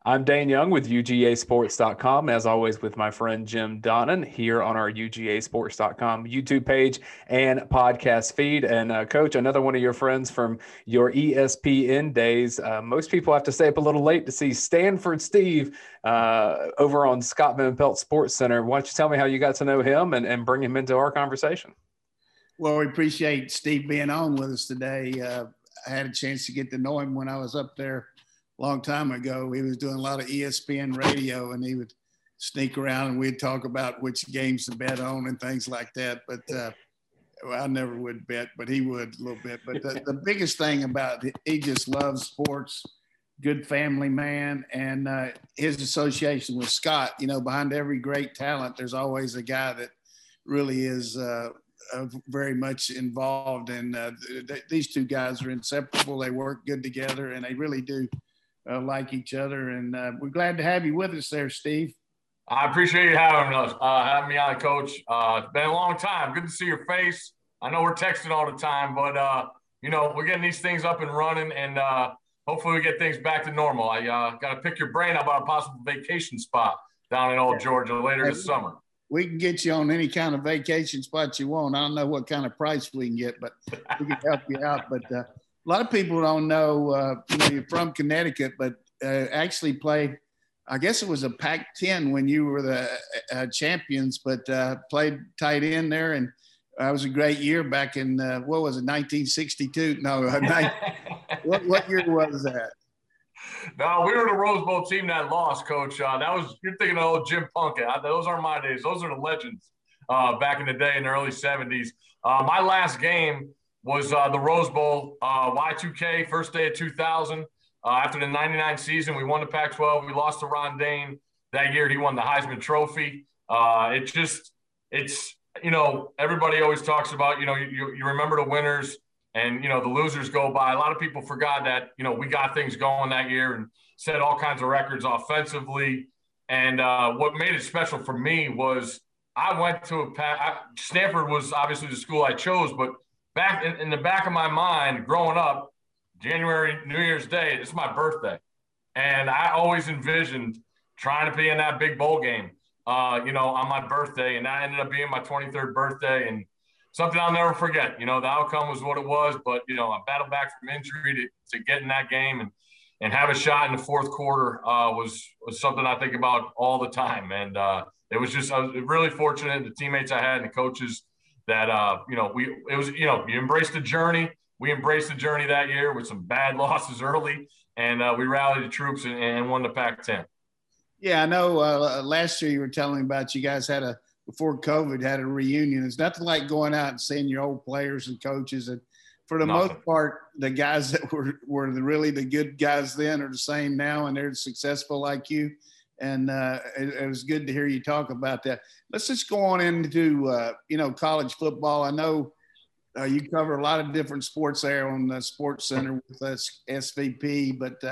I'm Dane Young with UGAsports.com, as always with my friend Jim Donnan here on our UGAsports.com YouTube page and podcast feed. And Coach, another one of your friends from your ESPN days. Most people have to stay up a little late to see Stanford Steve over on Scott Van Pelt Sports Center. Why don't you tell me how you got to know him and bring him into our conversation? Well, we appreciate Steve being on with us today. I had a chance to get to know him when I was up there long time ago. He was doing a lot of ESPN radio, and he would sneak around and we'd talk about which games to bet on and things like that. But I never would bet, but he would a little bit. But the biggest thing about it, he just loves sports, good family man, and his association with Scott. You know, behind every great talent, there's always a guy that really is very much involved. And these two guys are inseparable. They work good together, and they really do like each other, and we're glad to have you with us there, Steve. I appreciate you having me on, Coach. It's been a long time. Good to see your face. I know we're texting all the time, but we're getting these things up and running, and hopefully we get things back to normal. I got to pick your brain about a possible vacation spot down in old Georgia later this summer. We can get you on any kind of vacation spot you want. I don't know what kind of price we can get, but we can help you out. But a lot of people don't know, you're from Connecticut, but actually played, I guess it was a Pac-10 when you were the champions, but played tight end there. And that was a great year back in, 1962? No, what year was that? No, we were the Rose Bowl team that lost, Coach. You're thinking of old Jim Plunkett. Those aren't my days. Those are the legends back in the day in the early 70s. My last game was the Rose Bowl, Y2K, first day of 2000. After the 99 season, we won the Pac-12. We lost to Ron Dayne. That year, he won the Heisman Trophy. Everybody always talks about, you remember the winners and, the losers go by. A lot of people forgot that, we got things going that year and set all kinds of records offensively. And what made it special for me was I went to Stanford was obviously the school I chose, but back in the back of my mind, growing up, January, New Year's Day, it's my birthday. And I always envisioned trying to be in that big bowl game, on my birthday. And that ended up being my 23rd birthday and something I'll never forget. The outcome was what it was, but, I battled back from injury to get in that game and have a shot in the fourth quarter was something I think about all the time. And I was really fortunate, the teammates I had and the coaches that, you embrace the journey. We embraced the journey that year with some bad losses early, and we rallied the troops and won the Pac-10. Yeah, I know last year you were telling me about you guys before COVID, had a reunion. It's nothing like going out and seeing your old players and coaches. And for the most part, the guys that were really the good guys then are the same now, and they're successful like you. And it was good to hear you talk about that. Let's just go on into, college football. I know you cover a lot of different sports there on the Sports Center with us, SVP. But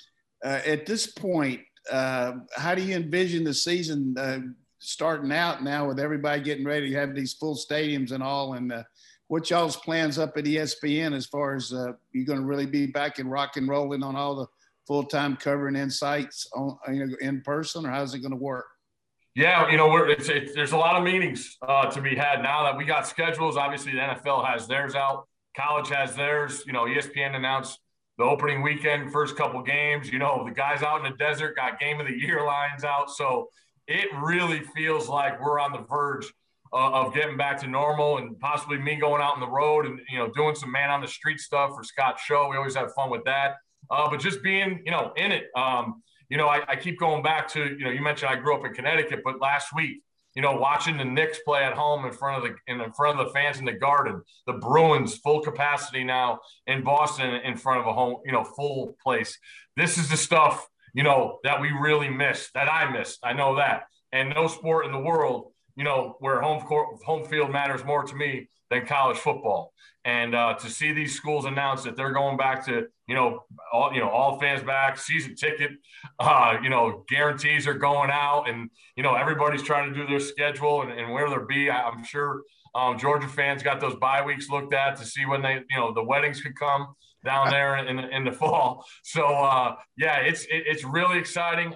at this point, how do you envision the season starting out now with everybody getting ready to have these full stadiums and all? And what y'all's plans up at ESPN as far as you're going to really be back and rock and rolling on all the full-time covering insights in person, or how's it going to work? Yeah, there's a lot of meetings to be had now that we got schedules. Obviously, the NFL has theirs out. College has theirs. ESPN announced the opening weekend, first couple games. The guys out in the desert got game of the year lines out. So it really feels like we're on the verge of getting back to normal, and possibly me going out on the road and, doing some man on the street stuff for Scott's show. We always have fun with that. But just being, in it, I keep going back to, you mentioned I grew up in Connecticut, but last week, watching the Knicks play at home in front of the fans in the Garden, the Bruins full capacity now in Boston in front of a home, full place. This is the stuff, that we really miss, that I missed. I know that. And no sport in the world, where home field matters more to me than college football. And to see these schools announce that they're going back to, all fans back, season ticket, guarantees are going out, and, everybody's trying to do their schedule and where they'll be. I'm sure Georgia fans got those bye weeks looked at to see when the weddings could come. down there in the fall. So yeah, it's really exciting.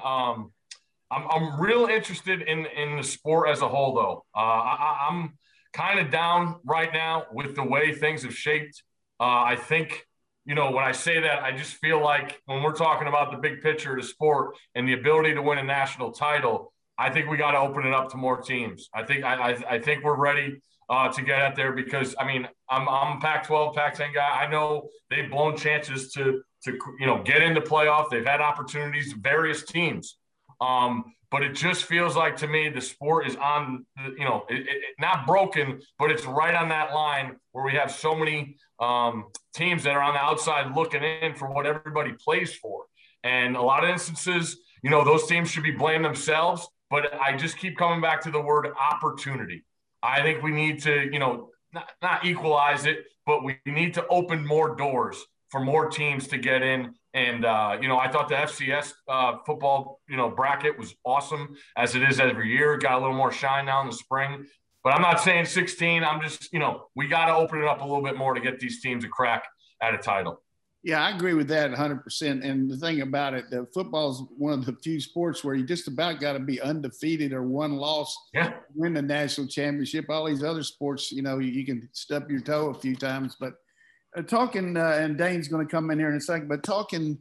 I'm real interested in the sport as a whole, though. I'm kind of down right now with the way things have shaped. I think, when I say that, I just feel like when we're talking about the big picture of the sport and the ability to win a national title, I think we got to open it up to more teams. I think we're ready to get out there because, I'm a Pac-12, Pac-10 guy. I know they've blown chances to get into playoff. They've had opportunities, various teams. But it just feels like to me the sport is on, not broken, but it's right on that line where we have so many teams that are on the outside looking in for what everybody plays for. And a lot of instances, those teams should be blaming themselves, but I just keep coming back to the word opportunity. I think we need to, not equalize it, but we need to open more doors for more teams to get in. And, I thought the FCS football, bracket was awesome, as it is every year. It got a little more shine now in the spring. But I'm not saying 16. I'm just, we got to open it up a little bit more to get these teams a crack at a title. Yeah, I agree with that 100%. And the thing about it, the football is one of the few sports where you just about got to be undefeated or one loss to win the national championship. All these other sports, you can stub your toe a few times. But talking, and Dane's going to come in here in a second, but talking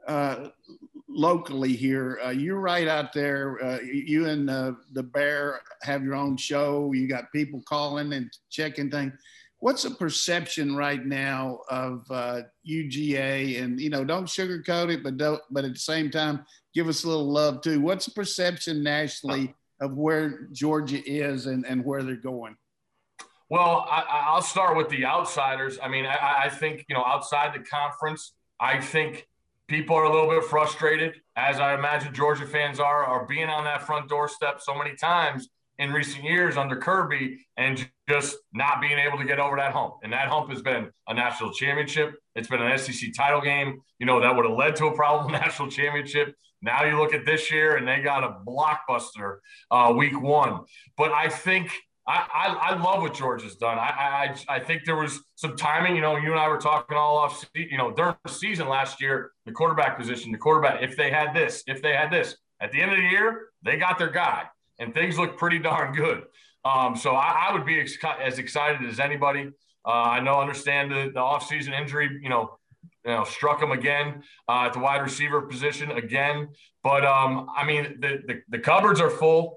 locally here, you're right out there. You and the Bear have your own show. You got people calling and checking things. What's the perception right now of UGA? And, don't sugarcoat it, but at the same time, give us a little love too. What's the perception nationally of where Georgia is and where they're going? Well, I'll start with the outsiders. I think, outside the conference, I think people are a little bit frustrated, as I imagine Georgia fans are being on that front doorstep so many times in recent years under Kirby and just not being able to get over that hump. And that hump has been a national championship. It's been an SEC title game, that would have led to a probable national championship. Now you look at this year and they got a blockbuster week one. But I think I love what Georgia's done. I think there was some timing. You and I were talking all off, during the season last year, the quarterback position, if they had this, at the end of the year, they got their guy. And things look pretty darn good. So I would be as excited as anybody. Understand the offseason injury, struck him again at the wide receiver position again. But, the cupboards are full.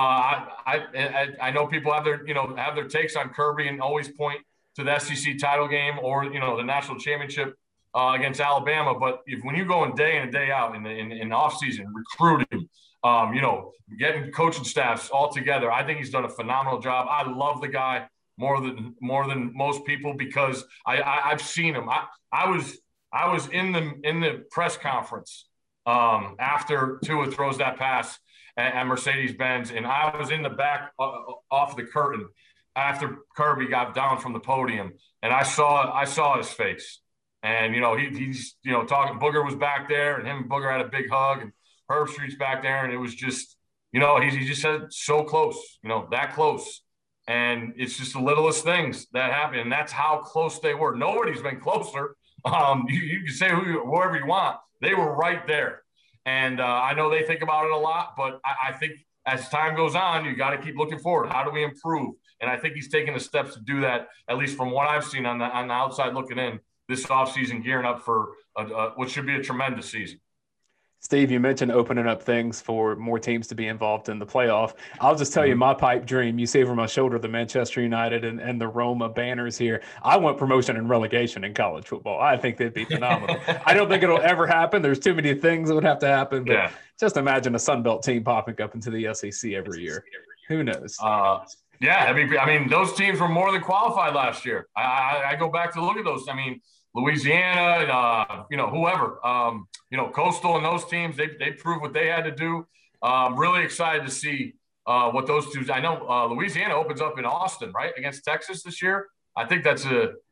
I know people have their takes on Kirby and always point to the SEC title game or, the national championship against Alabama. But when you go in day in and day out in offseason, recruiting, getting coaching staffs all together, I think he's done a phenomenal job. I love the guy more than most people because I've seen him. I was in the press conference after Tua throws that pass at Mercedes-Benz, and I was in the back off the curtain after Kirby got down from the podium, and I saw his face, and he's talking. Booger was back there, and him and Booger had a big hug, and Herbstreit's back there, and it was just, he just said so close, that close. And it's just the littlest things that happen, and that's how close they were. Nobody's been closer. You can say whoever you want. They were right there. And I know they think about it a lot, but I think as time goes on, you got to keep looking forward. How do we improve? And I think he's taking the steps to do that, at least from what I've seen on the outside looking in this offseason, gearing up for what should be a tremendous season. Steve, you mentioned opening up things for more teams to be involved in the playoff. I'll just tell you my pipe dream. You see over my shoulder the Manchester United and the Roma banners here. I want promotion and relegation in college football. I think that'd be phenomenal. I don't think it'll ever happen. There's too many things that would have to happen. But just imagine a Sun Belt team popping up into the SEC every year. Who knows? Those teams were more than qualified last year. I go back to look at those. Louisiana, whoever, Coastal and those teams, they proved what they had to do. I'm really excited to see what those two. I know Louisiana opens up in Austin, right, against Texas this year. I think that's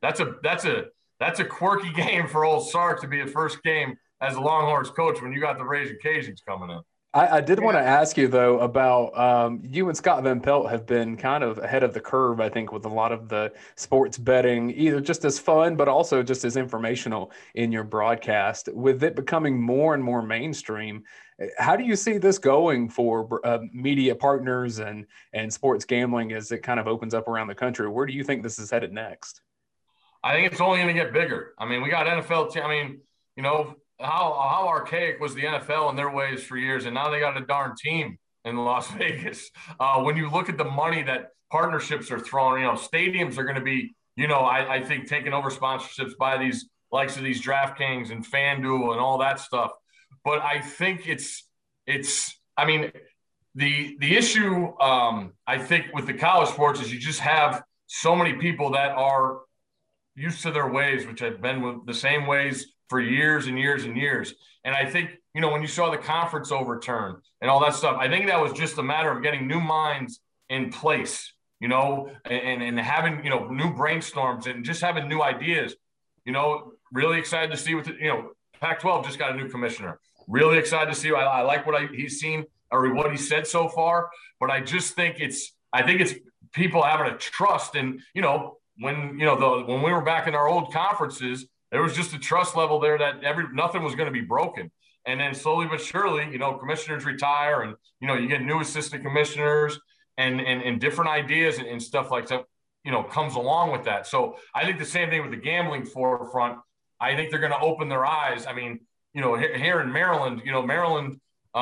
a quirky game for old Sark to be the first game as a Longhorns coach when you got the Raging Cajuns coming in. I did want to ask you, though, about you and Scott Van Pelt have been kind of ahead of the curve, I think, with a lot of the sports betting, either just as fun, but also just as informational in your broadcast. With it becoming more and more mainstream, how do you see this going for media partners and sports gambling as it kind of opens up around the country? Where do you think this is headed next? I think it's only going to get bigger. I mean, we got NFL. I mean, you know, how archaic was the NFL in their ways for years, and now they got a darn team in Las Vegas. When you look at the money that partnerships are throwing, you know, stadiums are going to be, you know, I think taking over sponsorships by these likes of these DraftKings and FanDuel and all that stuff. But I think it's. I mean, the issue I think with the college sports is you just have so many people that are used to their ways, which have been with the same ways for years and years and years. And I think, you know, when you saw the conference overturn and all that stuff, I think that was just a matter of getting new minds in place, you know, and having, you know, new brainstorms and just having new ideas. You know, really excited to see what, you know, Pac-12 just got a new commissioner. Really excited to see. I like what he's seen or what he said so far, but I just think it's people having a trust. And, you know, when we were back in our old conferences, there was just a trust level there that nothing was going to be broken. And then slowly but surely, you know, commissioners retire and, you know, you get new assistant commissioners and different ideas and stuff like that, you know, comes along with that. So I think the same thing with the gambling forefront. I think they're going to open their eyes. I mean, you know, here in Maryland, you know, Maryland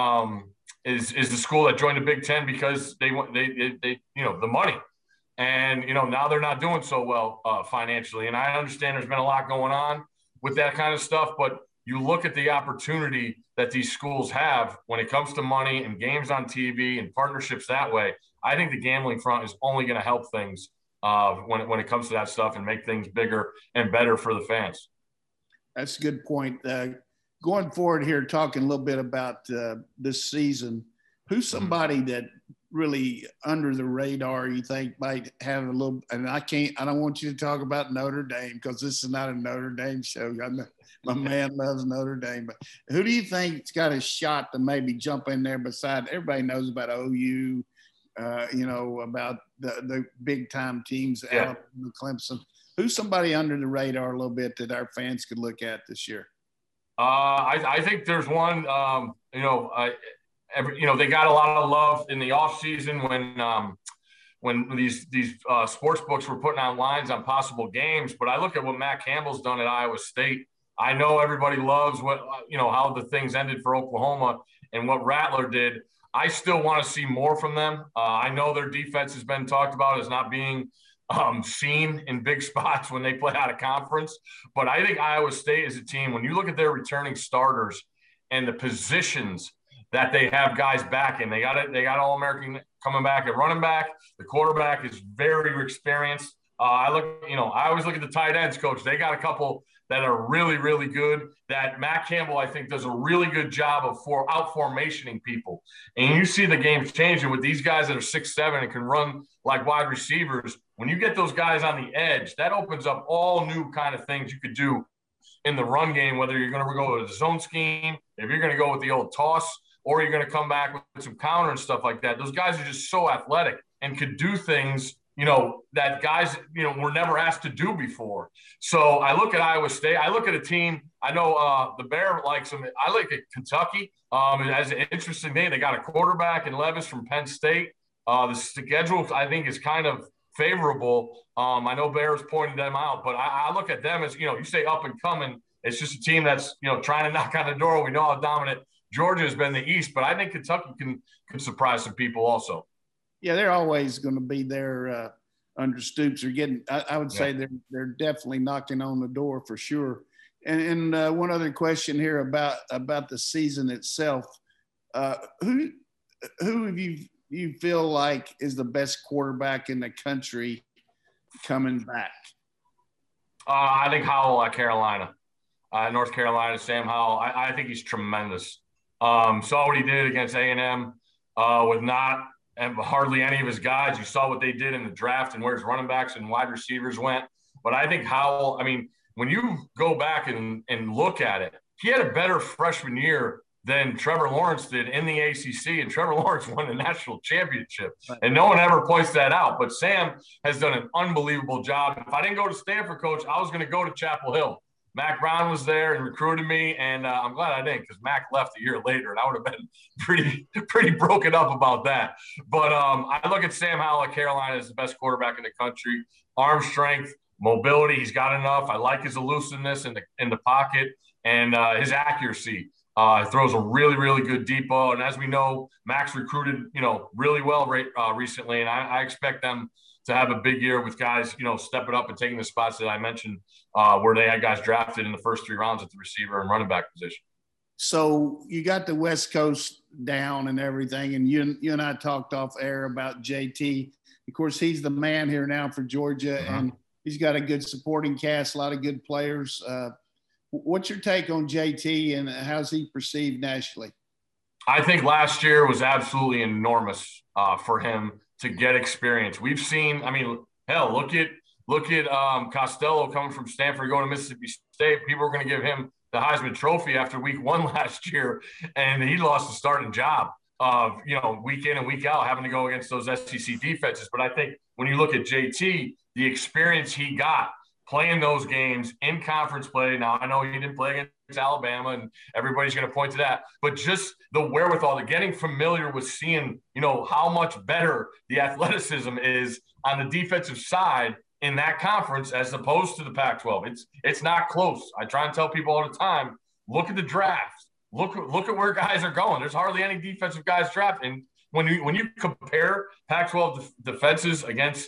is the school that joined the Big Ten because they you know, the money. And, you know, now they're not doing so well financially. And I understand there's been a lot going on with that kind of stuff. But you look at the opportunity that these schools have when it comes to money and games on TV and partnerships that way. I think the gambling front is only going to help things when it comes to that stuff and make things bigger and better for the fans. That's a good point. Going forward here, talking a little bit about this season, who's somebody that really under the radar you think might have a little, and I don't want you to talk about Notre Dame because this is not a Notre Dame show. My man loves Notre Dame, but who do you think's got a shot to maybe jump in there beside, everybody knows about OU, you know, about the big time teams, Alabama, Clemson. Who's somebody under the radar a little bit that our fans could look at this year? I think there's one, you know, they got a lot of love in the off season when these sports books were putting out lines on possible games. But I look at what Matt Campbell's done at Iowa State. I know everybody loves what, you know, how the things ended for Oklahoma and what Rattler did. I still want to see more from them. I know their defense has been talked about as not being seen in big spots when they play out of conference. But I think Iowa State is a team, when you look at their returning starters and the positions that they have guys back in, they got All-American coming back at running back. The quarterback is very experienced. I always look at the tight ends, coach. They got a couple that are really, really good. That Matt Campbell, I think, does a really good job of out-formationing people. And you see the game changing with these guys that are 6'7" and can run like wide receivers. When you get those guys on the edge, that opens up all new kind of things you could do in the run game, whether you're going to go with the zone scheme, if you're going to go with the old toss, or you're going to come back with some counter and stuff like that. Those guys are just so athletic and could do things, you know, that guys, you know, were never asked to do before. So I look at Iowa State. I look at a team. I know the Bear likes them. I like Kentucky. It has an interesting name. They got a quarterback in Levis from Penn State. The schedule, I think, is kind of favorable. I know Bears pointed them out, but I look at them as, you know, you say up and coming. It's just a team that's, you know, trying to knock on the door. We know how dominant Georgia has been the East, but I think Kentucky can surprise some people also. Yeah, they're always going to be there under Stoops. They're getting, I would say they're definitely knocking on the door for sure. And one other question here about the season itself. Who have you feel like is the best quarterback in the country coming back? I think Howell at Carolina, North Carolina, Sam Howell. I think he's tremendous. Saw what he did against A&M with not hardly any of his guys. You saw what they did in the draft and where his running backs and wide receivers went. But I think Howell, I mean, when you go back and look at it, he had a better freshman year than Trevor Lawrence did in the ACC, and Trevor Lawrence won the national championship. And no one ever points that out. But Sam has done an unbelievable job. If I didn't go to Stanford, Coach, I was going to go to Chapel Hill. Mack Brown was there and recruited me, and I'm glad I didn't, because Mack left a year later, and I would have been pretty broken up about that. But I look at Sam Howell at Carolina as the best quarterback in the country. Arm strength, mobility, he's got enough. I like his elusiveness in the pocket and his accuracy. Throws a really, really good deep ball. And as we know, Max recruited, really well recently. And I expect them to have a big year with guys, stepping up and taking the spots that I mentioned where they had guys drafted in the first 3 rounds at the receiver and running back position. So you got the West Coast down and everything. And you and I talked off air about JT. Of course, he's the man here now for Georgia, and he's got a good supporting cast, a lot of good players. What's your take on JT and how's he perceived nationally? I think last year was absolutely enormous for him to get experience. We've seen, hell, look at Costello coming from Stanford, going to Mississippi State. People were going to give him the Heisman Trophy after week 1 last year, and he lost the starting job of, week in and week out, having to go against those SEC defenses. But I think when you look at JT, the experience he got playing those games in conference play. Now, I know he didn't play against Alabama, and everybody's going to point to that, but just the wherewithal, the getting familiar with seeing, how much better the athleticism is on the defensive side in that conference as opposed to the Pac-12. It's not close. I try and tell people all the time, look at the draft. Look at where guys are going. There's hardly any defensive guys drafted. And when you compare Pac-12 defenses against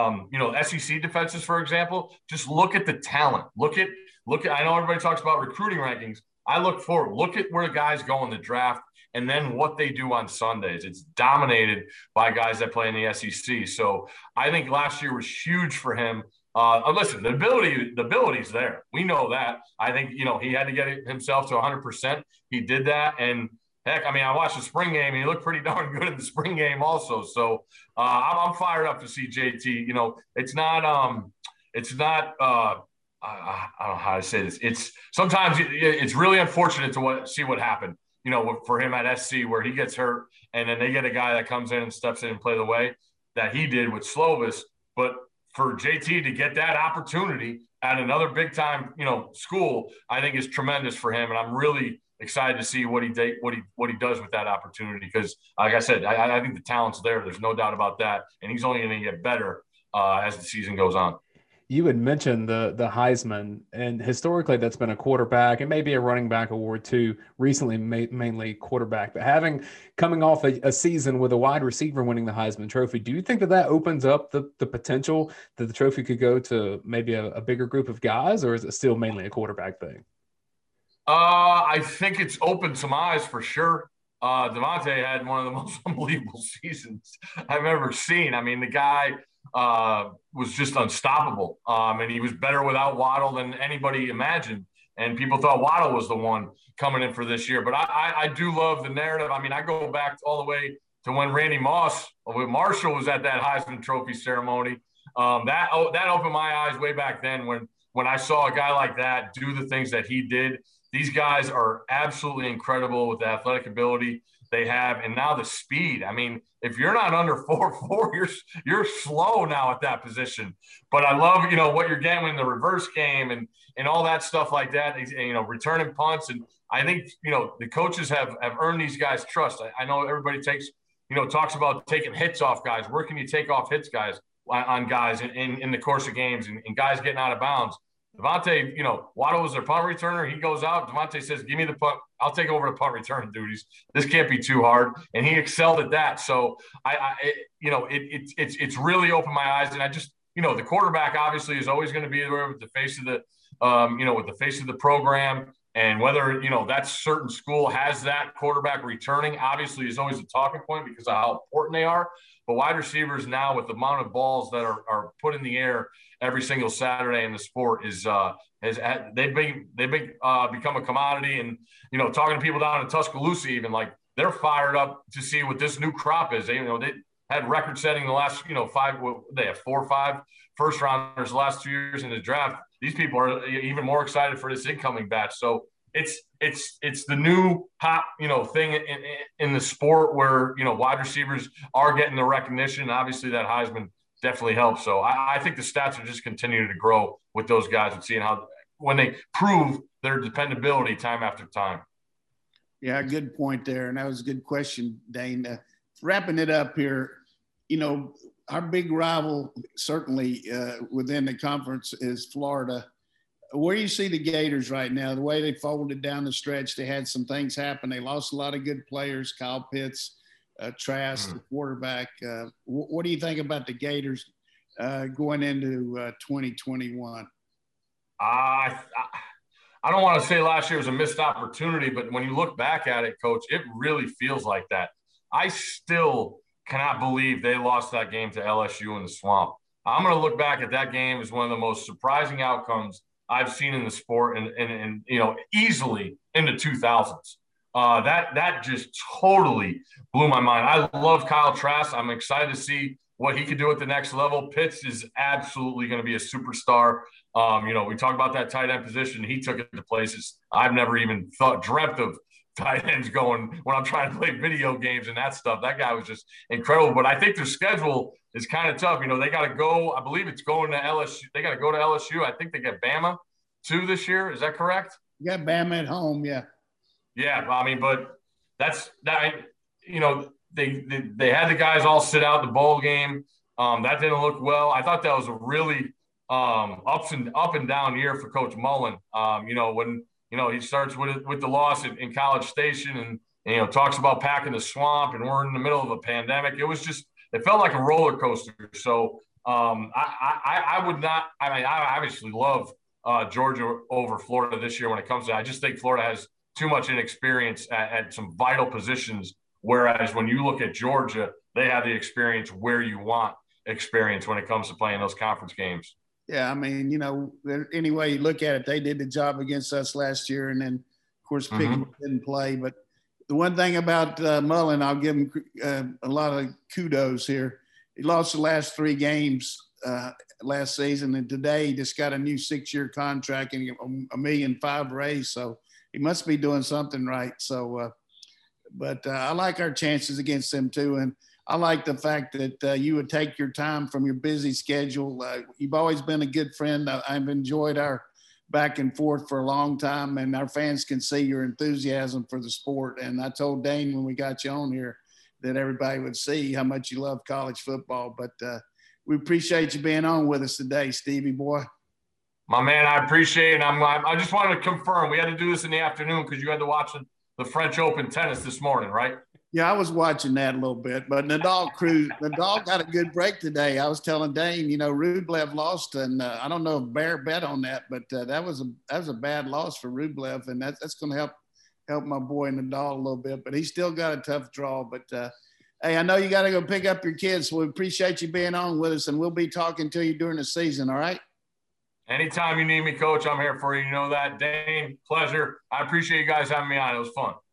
SEC defenses, for example, just look at the talent. Look at. I know everybody talks about recruiting rankings. I look forward. Look at where guys go in the draft, and then what they do on Sundays. It's dominated by guys that play in the SEC. So I think last year was huge for him. Listen, the ability's there. We know that. I think he had to get himself to 100%. He did that, and heck, I watched the spring game, and he looked pretty darn good in the spring game also. So I'm fired up to see JT. It's not I don't know how to say this. It's sometimes it's really unfortunate to see what happened, for him at SC, where he gets hurt, and then they get a guy that comes in and steps in and play the way that he did with Slovis. But for JT to get that opportunity at another big time, school, I think is tremendous for him, and I'm really excited to see what he does with that opportunity, because, like I said, I think the talent's there. There's no doubt about that, and he's only going to get better as the season goes on. You had mentioned the Heisman, and historically that's been a quarterback and maybe a running back award too. Recently, mainly quarterback. But coming off a season with a wide receiver winning the Heisman Trophy, do you think that opens up the potential that the trophy could go to maybe a bigger group of guys, or is it still mainly a quarterback thing? I think it's opened some eyes for sure. Devontae had one of the most unbelievable seasons I've ever seen. The guy was just unstoppable. And he was better without Waddle than anybody imagined. And people thought Waddle was the one coming in for this year. But I do love the narrative. I go back all the way to when Randy Marshall was at that Heisman Trophy ceremony. That opened my eyes way back then when I saw a guy like that do the things that he did. These guys are absolutely incredible with the athletic ability they have, and now the speed. If you're not under 4.4, you're slow now at that position. But I love, what you're getting in the reverse game and all that stuff like that. Returning punts, and I think the coaches have earned these guys' trust. I know everybody talks about taking hits off guys. Where can you take off hits, guys, on guys in the course of games and guys getting out of bounds? Devontae, Waddle was their punt returner. He goes out. Devontae says, give me the punt. I'll take over the punt return duties. This can't be too hard. And he excelled at that. So, it's really opened my eyes. And I just, the quarterback obviously is always going to be there with the face of the program. And whether, that certain school has that quarterback returning, obviously is always a talking point because of how important they are. But wide receivers now, with the amount of balls that are put in the air every single Saturday in the sport, they've become a commodity. And talking to people down in Tuscaloosa, even, like, they're fired up to see what this new crop is. They had record setting the last 5. They have 4 or 5 first rounders the last 2 years in the draft. These people are even more excited for this incoming batch. So it's the new hot, thing in the sport where, wide receivers are getting the recognition. Obviously that Heisman definitely helps. So I think the stats are just continuing to grow with those guys and seeing how when they prove their dependability time after time. Yeah, good point there. And that was a good question, Dane. Wrapping it up here, our big rival certainly within the conference is Florida. Where do you see the Gators right now? The way they folded down the stretch, they had some things happen. They lost a lot of good players, Kyle Pitts, Trask, the quarterback. What do you think about the Gators going into 2021? I don't want to say last year was a missed opportunity, but when you look back at it, Coach, it really feels like that. I still cannot believe they lost that game to LSU in the Swamp. I'm going to look back at that game as one of the most surprising outcomes I've seen in the sport and easily in the 2000s. That just totally blew my mind. I love Kyle Trask. I'm excited to see what he could do at the next level. Pitts is absolutely going to be a superstar. We talk about that tight end position. He took it to places I've never even dreamt of tight ends going when I'm trying to play video games and that stuff. That guy was just incredible. But I think their schedule is kind of tough. They got to go. I believe it's going to LSU. They got to go to LSU. I think they get Bama too this year. Is that correct? You got Bama at home. Yeah. Yeah. But that's that. They had the guys all sit out the bowl game. That didn't look well. I thought that was a really up and down year for Coach Mullen. When he starts with the loss in College Station and talks about packing the swamp and we're in the middle of a pandemic. It felt like a roller coaster. So I would not. I obviously love Georgia over Florida this year when it comes to. I just think Florida has too much inexperience at some vital positions. Whereas when you look at Georgia, they have the experience where you want experience when it comes to playing those conference games. Yeah, any way you look at it, they did the job against us last year, and then, of course, Pickett didn't play. But the one thing about Mullen, I'll give him a lot of kudos here. He lost the last 3 games last season, and today he just got a new 6-year contract and $1.5 million raise. So he must be doing something right. So, but I like our chances against them too, and I like the fact that you would take your time from your busy schedule. You've always been a good friend. I've enjoyed our back and forth for a long time, and our fans can see your enthusiasm for the sport. And I told Dane when we got you on here that everybody would see how much you love college football. But we appreciate you being on with us today, Stevie boy. My man, I appreciate it. I just wanted to confirm. We had to do this in the afternoon because you had to watch the French Open tennis this morning, right? Yeah, I was watching that a little bit, but Nadal got a good break today. I was telling Dane, Rublev lost, and I don't know if Bear bet on that, but that was a bad loss for Rublev, and that's going to help my boy Nadal a little bit. But he's still got a tough draw. But hey, I know you got to go pick up your kids, so we appreciate you being on with us, and we'll be talking to you during the season. All right? Anytime you need me, Coach, I'm here for you. You know that. Dane, pleasure. I appreciate you guys having me on. It was fun.